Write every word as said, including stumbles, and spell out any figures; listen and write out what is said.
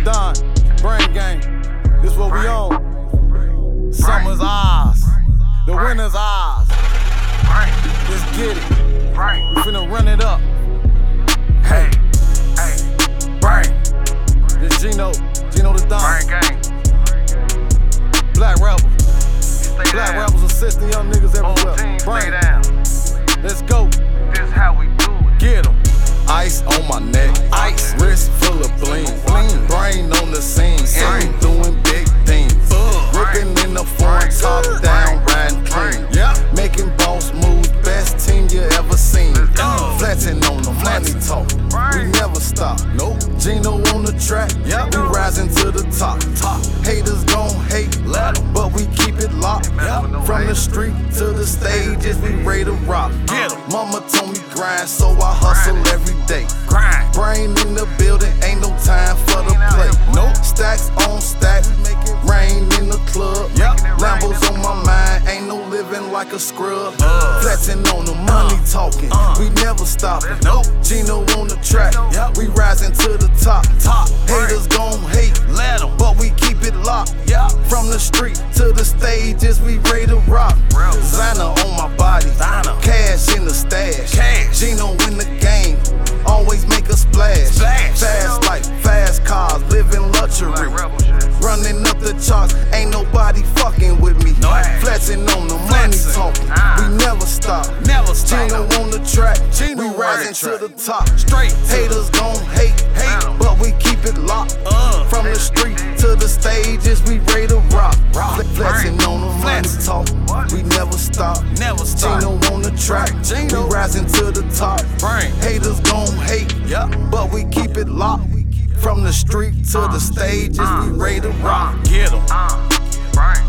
Don, Brain Gang. This what we on. Summer's ours. The winter's ours. Let's get it. We finna run it up. Hey, hey, Brain. This Gino, Gino the Don. Brain Gang. Black Rebel. Stay Black down. Rebels assisting young niggas Whole everywhere. team, stay Brain. down. Let's go. This how we do it. Get 'em. Ice on my neck, ice, wrist full of bling, bling. Brain on the scene, and doing big things. Ripping in the foreign, top down, riding clean. Yeah, making boss moves, best team you ever seen. Flexing on the money talk, we never stop. Nope. Gino on the track, yeah, we rising to the top. Top. Haters gon' hate, but we keep it locked. From the street to the stages, we ready to rock. Get 'em. Mama told me grind, so I hustle every day. Grind. Brain in the building, ain't no time for the play. Nope. Stacks on stacks, rain in the club. Yep. Lambos on my mind, ain't no living like a scrub. Uh. Flexing on the money uh. talking, uh. we never stopping. Nope. Gino on the track, yep. we rising to the top. Top. Haters gon' hate, let 'em, but we keep it locked. Yep. From the street to the stages, we ready to rock. Designer on my body, Designer. Cash in the stash. Cash. Gino in the game, always make a splash. Splash. Fast life, fast cars, living luxury. Running up the charts, ain't nobody fucking with me. No. Flexing on the money talking, uh. we never stop. Never stop. Gino on the track, Gino we rising to the top. Straight. Haters gon' hate, hate, but we keep it locked. Uh. From the street to the stages, we ready to rock. rock. Flexing on the money talking, we never stop. Never stop. Gino on the track, Gino. we rising to the top. Brain. Haters gon' hate, yeah, but we keep it locked. From the street to the stages, we ready to rock. Get 'em. Uh, Brain.